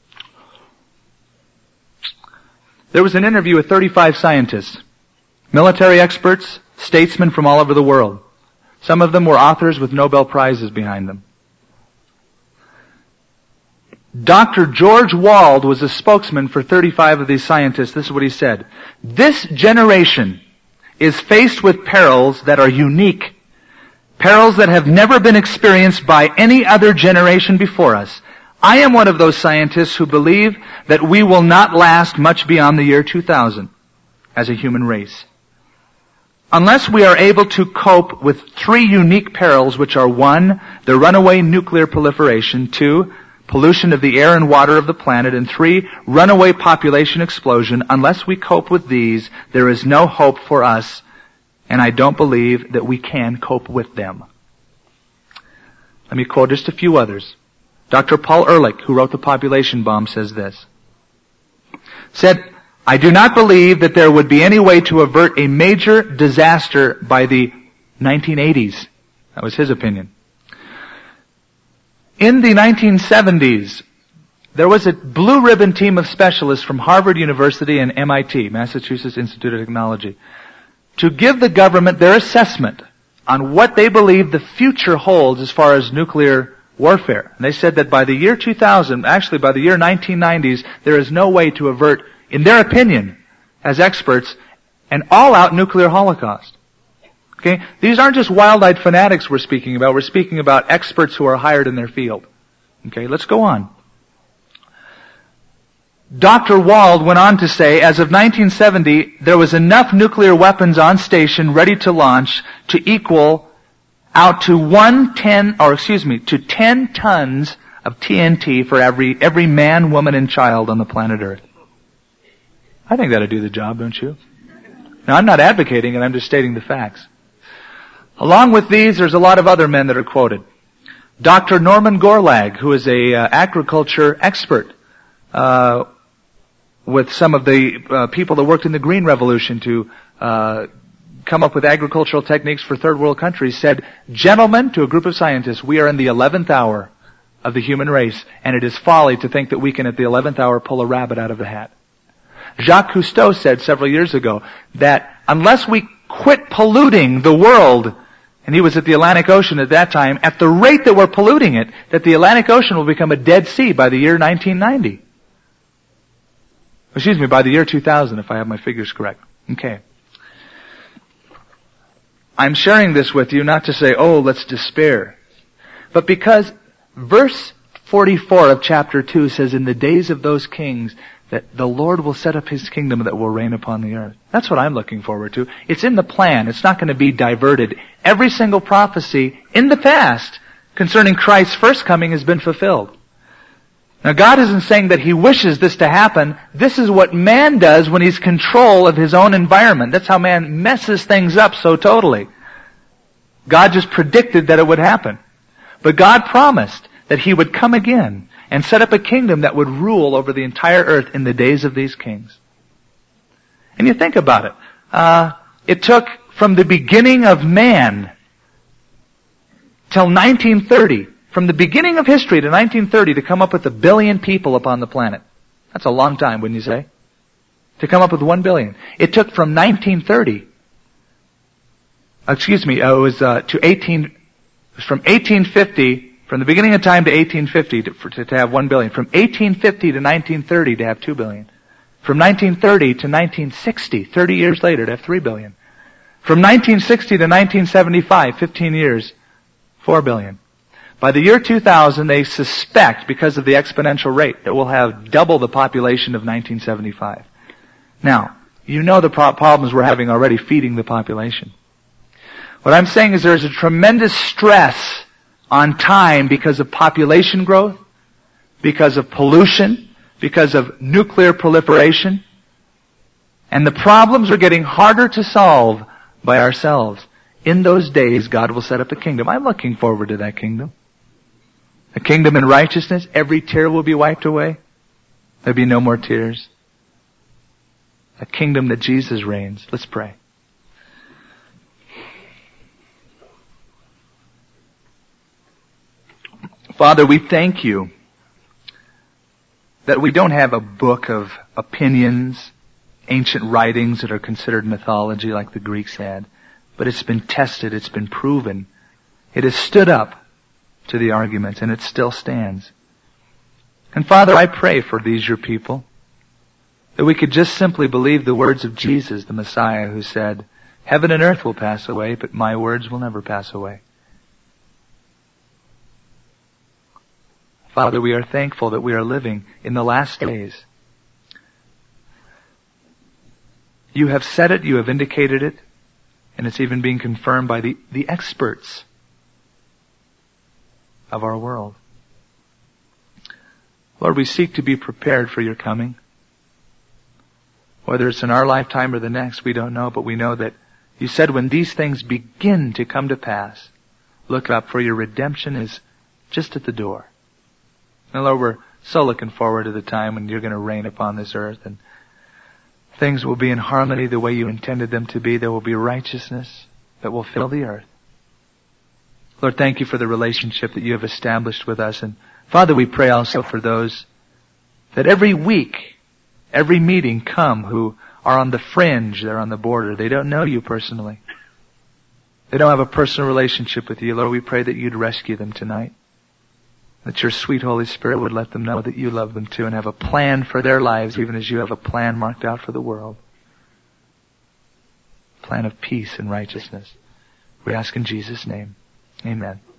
There was an interview with thirty-five scientists, military experts, statesmen from all over the world. Some of them were authors with Nobel Prizes behind them. Doctor George Wald was a spokesman for thirty-five of these scientists. This is what he said. This generation is faced with perils that are unique. Perils that have never been experienced by any other generation before us. I am one of those scientists who believe that we will not last much beyond the year two thousand as a human race, unless we are able to cope with three unique perils, which are one, the runaway nuclear proliferation, two, pollution of the air and water of the planet, and three, runaway population explosion. Unless we cope with these, there is no hope for us, and I don't believe that we can cope with them. Let me quote just a few others. Doctor Paul Ehrlich, who wrote The Population Bomb, says this. Said, I do not believe that there would be any way to avert a major disaster by the nineteen eighties. That was his opinion. In the nineteen seventies, there was a blue ribbon team of specialists from Harvard University and M I T, Massachusetts Institute of Technology, to give the government their assessment on what they believe the future holds as far as nuclear warfare. And they said that by the year two thousand, actually by the year nineteen nineties, there is no way to avert, in their opinion, as experts, an all-out nuclear holocaust. Okay? These aren't just wild-eyed fanatics we're speaking about. We're speaking about experts who are hired in their field. Okay, let's go on. Doctor Wald went on to say, as of nineteen seventy, there was enough nuclear weapons on station ready to launch to equal out to one ten, or excuse me, to ten tons of T N T for every, every man, woman, and child on the planet Earth. I think that'll do the job, don't you? Now, I'm not advocating it, I'm just stating the facts. Along with these, there's a lot of other men that are quoted. Doctor Norman Gorlag, who is a uh, agriculture expert, uh, with some of the uh, people that worked in the Green Revolution to uh, come up with agricultural techniques for third world countries, said, "Gentlemen," to a group of scientists, "we are in the eleventh hour of the human race, and it is folly to think that we can at the eleventh hour pull a rabbit out of the hat." Jacques Cousteau said several years ago that unless we quit polluting the world, and he was at the Atlantic Ocean at that time, at the rate that we're polluting it, that the Atlantic Ocean will become a Dead Sea by the year nineteen ninety. Excuse me, by the year two thousand, if I have my figures correct. Okay. I'm sharing this with you not to say, oh, let's despair, but because verse forty-four of chapter two says, "In the days of those kings, that the Lord will set up His kingdom that will reign upon the earth." That's what I'm looking forward to. It's in the plan. It's not going to be diverted. Every single prophecy in the past concerning Christ's first coming has been fulfilled. Now, God isn't saying that He wishes this to happen. This is what man does when he's control of his own environment. That's how man messes things up so totally. God just predicted that it would happen. But God promised that He would come again and set up a kingdom that would rule over the entire earth in the days of these kings. And you think about it. Uh, it took from the beginning of man till nineteen thirty, from the beginning of history to nineteen thirty, to come up with a billion people upon the planet. That's a long time, wouldn't you say? To come up with one billion. It took from nineteen thirty, excuse me, uh, it was uh, to eighteen, it was from eighteen fifty, from the beginning of time to eighteen fifty to, for, to, to have one billion. From eighteen fifty to nineteen thirty to have two billion. From nineteen thirty to nineteen sixty, thirty years later, to have three billion. From nineteen sixty to nineteen seventy-five, fifteen years, four billion. By the year two thousand, they suspect, because of the exponential rate, that we'll have double the population of nineteen seventy-five. Now, you know the pro- problems we're having already feeding the population. What I'm saying is there's a tremendous stress on time because of population growth, because of pollution, because of nuclear proliferation. And the problems are getting harder to solve by ourselves. In those days, God will set up a kingdom. I'm looking forward to that kingdom. A kingdom in righteousness. Every tear will be wiped away. There'll be no more tears. A kingdom that Jesus reigns. Let's pray. Father, we thank You that we don't have a book of opinions, ancient writings that are considered mythology like the Greeks had, but it's been tested, it's been proven. It has stood up to the arguments, and it still stands. And Father, I pray for these Your people, that we could just simply believe the words of Jesus, the Messiah, who said, "Heaven and earth will pass away, but My words will never pass away." Father, we are thankful that we are living in the last days. You have said it, You have indicated it, and it's even being confirmed by the, the experts of our world. Lord, we seek to be prepared for Your coming. Whether it's in our lifetime or the next, we don't know, but we know that You said when these things begin to come to pass, look up, for Your redemption is just at the door. And Lord, we're so looking forward to the time when You're going to reign upon this earth, and things will be in harmony the way You intended them to be. There will be righteousness that will fill the earth. Lord, thank You for the relationship that You have established with us. And Father, we pray also for those that every week, every meeting come who are on the fringe, they're on the border. They don't know you personally. They don't have a personal relationship with you. Lord, we pray that you'd rescue them tonight. That your sweet Holy Spirit would let them know that you love them too and have a plan for their lives, even as you have a plan marked out for the world. Plan of peace and righteousness. We ask in Jesus' name. Amen.